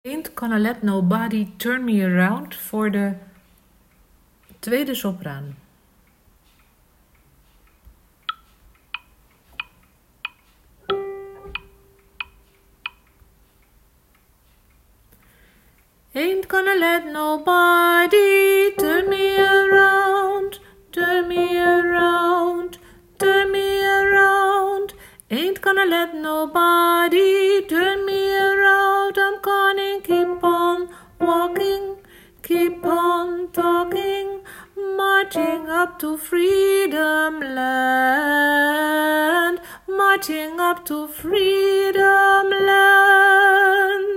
Ain't Gonna Let Nobody Turn Me Around voor de tweede sopraan. Ain't gonna let nobody turn me around, turn me around, turn me around. Ain't gonna let nobody turn me around. I'm gonna keep on walking, keep on talking, marching up to freedom land, marching up to freedom land.